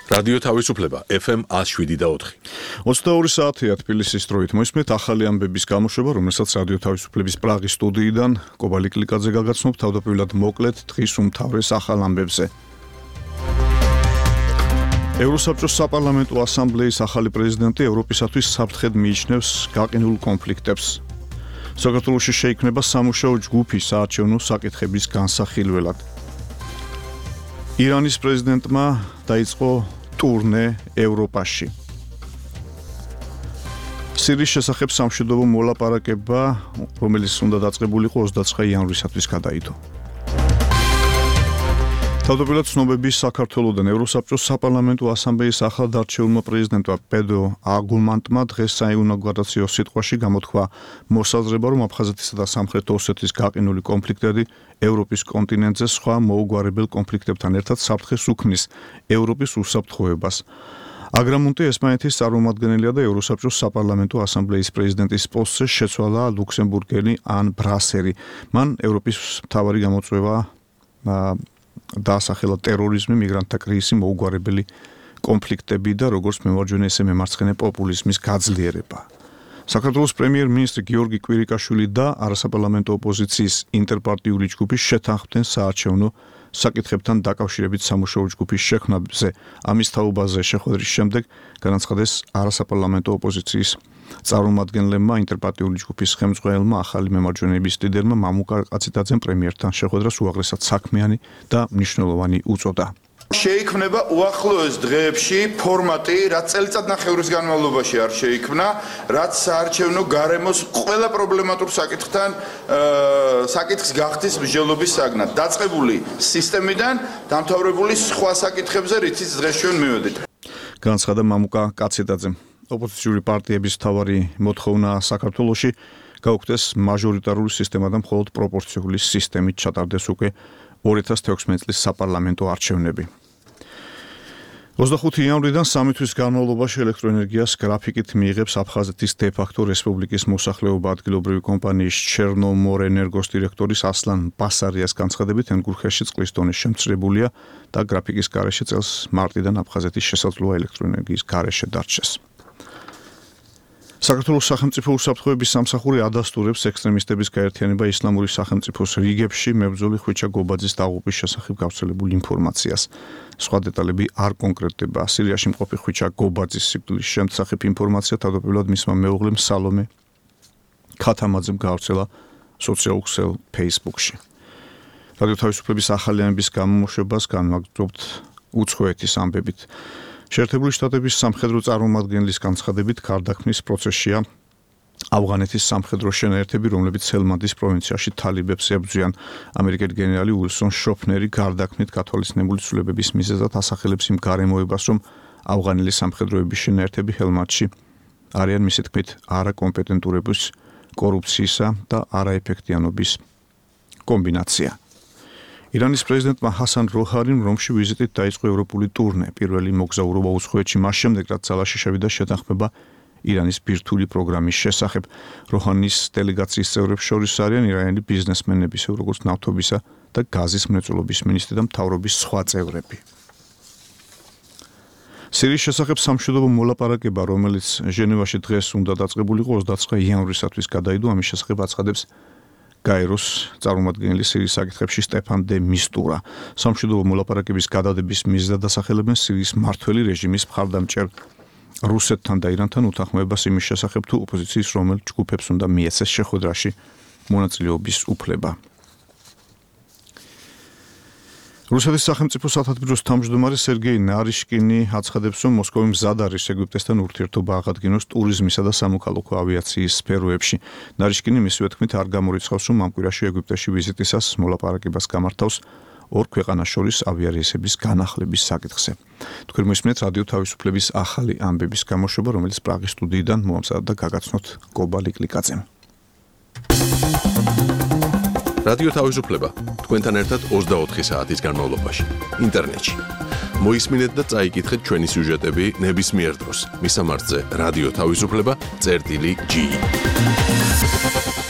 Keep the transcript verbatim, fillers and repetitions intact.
რადიო თავისუფლება ეფ ემ one oh seven და four. ოცდაორი საათია თბილისის დროით მოისმენთ ახალი ამბების გამოშვება, რომელსაც რადიო თავისუფლების პრაღის სტუდიიდან კობა ლიკლიკაძე გაგაცნობ თავდაპირველად მოკლედ დღის უმთავრეს ახალ ამბებზე. ევროსაბჭოს საპარლამენტო ასამბლეის ახალი პრეზიდენტი ევროპისათვის საფრთხედ მიიჩნევს გაყინულ კონფლიქტებს. საქართველოში შეიქმნება სამუშაო ჯგუფი საარჩევნო საკითხების განსახილველად. ირანის პრეზიდენტმა დაიწყო ტურნე ევროპაში. სირიის შესახებ სამშვიდობო მოლაპარაკება, რომელიც უნდა დაწყებულიყო ოცდაცხრა იანვრისათვის გადაიდო. თავდაპირველად ცნობების საქართველოდან ევროსაბჭოს საპარლამენტო ასამბლეის ახალ არჩეულმა პრეზიდენტმა პედრო აგულმანტმა დღეს საინაუგურაციო სიტყვაში გამოთქვა მოსაზრება, რომ აფხაზეთისა და სამხრეთ ოსეთის გაყინული კონფლიქტები ევროპის კონტინენტზე სხვა მოუგვარებელ კონფლიქტებთან ერთად საფრთხეს უქმნის ევროპის უსაფრთხოებას. აგრამუნტი ესპანეთის წარმომადგენელია და ევროსაბჭოს საპარლამენტო ასამბლეის პრეზიდენტის პოსტზე შეცვალა ლუქსემბურგელი ან ბრასერი. მან ევროპის მთავარი გამოწვევა დაასახელა ტერორიზმი, მიგრანტთა კრიზისი, მოუგვარებელი კონფლიქტები და როგორც მემარჯვენე ესე მემარცხენე პოპულიზმის გაძლიერება. საქართველოს პრემიერ-მინისტრი გიორგი კვირიკაშვილი და არასაპარლამენტო ოპოზიციის ინტერპარტიული ჯგუფი შეთანხმდნენ საარჩევნო საკითხებთან დაკავშირებით სამუშაო ჯგუფის შექმნაზე. ამის თაობაზე შეხვედრის შემდეგ განაცხადეს არასაპარლამენტო ოპოზიციის წარმომადგენლებმა, ინტერპარტიული ჯგუფის ხელმძღვანელმა, ახალი მემარჯვენეების ლიდერმა მამუკა კაციტაძემ პრემიერთან შეხვედრას უაღრესად საქმიანი და მნიშვნელოვანი უწოდა. შეიქმნება უახლოეს დღეებში ფორმატი, რაც წელიწადნახევრის განმავლობაში არ შეიქმნა, რაც საარჩევნო გარემოს ყველა პრობლემატურ საკითხთან საკითხს გახდის მსჯელობის საგნად. დაწყებული სისტემიდან დამთავრებული სხვა საკითხებზე, რითიც დღეს ჩვენ მივედით. განაცხადა მამუკა კაციტაძემ. ოპოზიციური პარტიების მთავარი მოთხოვნა საქართველოში გაუქმდეს მაჟორიტარული სისტემა და მხოლოდ პროპორციული სისტემით ჩატარდეს უკვე ორი ათას თექვსმეტი წლის საპარლამენტო არჩევნები. ოცდახუთი იანვრიდან სამი თვის განმავლობაში ელექტროენერგიას გრაფიკით მიიღებს აფხაზეთის დე-ფაქტო რესპუბლიკის მოსახლეობა. ადგილობრივი კომპანიის ჩერნომორენერგოს დირექტორის ასლან ბასარიას განცხადებით, ენგურხეში წყლის დონე შემცირებულია და გრაფიკის გარეშე წელს მარტიდან აფხაზეთის შესაძლოა ელექტროენერგიის გარეშე დარჩეს. საქართველოს სახელმწიფო უსაფრთხოების სამსახური ადასტურებს ექსტრემისტების გაერთიანება ისლამური სახელმწიფოს რიგებში მებრძოლი ხვიჩა გობაძის დაღუპვის შესახებ გავრცელებულ ინფორმაციას. სხვა დეტალები არ კონკრეტდება. სირიაში მყოფი ხვიჩა გობაძის სიკვდილის შესახებ ინფორმაცია თავდაპირველად მისმა მეუღლემ სალომე ქათამაძემ გავრცელა სოციალურ ქსელ Facebook-ში. რადიო თავისუფლების ახალი ამბების გამოშვებას განვაგრძობთ უცხოეთის ამბებით. შეერთებული შტატების სამხედრო წარმომადგენლის განცხადებით გარდაქმნის პროცესშია ავღანეთის სამხედრო შენაერთები, რომლებიც ჰელმანდის პროვინციაში თალიბებს ებრძვიან. ამერიკელი გენერალი უილსონ შოფნერი გარდაქმნით გათვალისწინებული ცვლილებების მიზეზად ასახელებს იმ გარემოებას, რომ ავღანელი სამხედროების შენაერთები ჰელმანდში არიან მისი თქმით არაკომპეტენტურობის, კორუფციისა და არაეფექტიანობის კომბინაცია. ირანის პრეზიდენტმა ჰასან როჰანიმ რომში ვიზიტით დაიწყო ევროპული ტურნე. პირველი მოგზაურობა უცხოეთში მას შემდეგ, რაც ძალაში შევიდა შეთანხმება ირანის ბირთვული პროგრამის შესახებ. როჰანის დელეგაციის წევრებს შორის არიან ირანელი ბიზნესმენები, როგორც ნავთობისა და გაზის მრეწველობის მინისტრი და მთავრობის სხვა წევრები. სირიის შესახებ სამშვიდობო მოლაპარაკება, რომელიც ჟენევაში დღეს უნდა დაწყებულიყო ოცდაცხრა იანვრისათვის გადაიდო, ამის შესახებ აცხადებს გაეროს წარმომადგენელი სირიის საკითხებში სტეფან დე მისტურა. სამშვიდობო მოლაპარაკების გადადების მიზეზად ასახელებენ სირიის მმართველი რეჟიმის მხარდამჭერ რუსეთთან და ირანთან უთანხმოებას იმის შესახებ, თუ ოპოზიციის რომელ ჯგუფებს უნდა მიეცეს შეხვედრაში მონაწილეობის უფლება. რუსეთის სახელმწიფო სათათბიროს თავმჯდომარე სერგეი ნარიშკინი აცხადებს, რომ მოსკოვი მზად არის ეგვიპტესთან ურთიერთობა აღადგინოს ტურიზმისა და სამოქალაქო ავიაციის სფეროებში. ნარიშკინი მისივე თქმით არ გამორიცხავს, რომ ამ კვირაში ეგვიპტეში ვიზიტისას მოლაპარაკებას გამართავს ორ ქვეყანას შორის ავიარეისების განახლების საკითხზე. თქვენ მოისმენთ რადიო თავისუფლების ახალი ამბების გამოშვება, რომელიც პრაღის სტუდიიდან მოამზადა და გაგაცნოთ კობა ლიკლიკაძემ. რადიო თავისუფლება თქვენთან ერთად ოცდაოთხი საათის განმავლობაში ინტერნეტში. მოისმინეთ და წაიკითხეთ ჩვენი სიუჟეტები ნებისმიერ დროს. მისამართზე რადიო თავისუფლება წერტილი ჯი.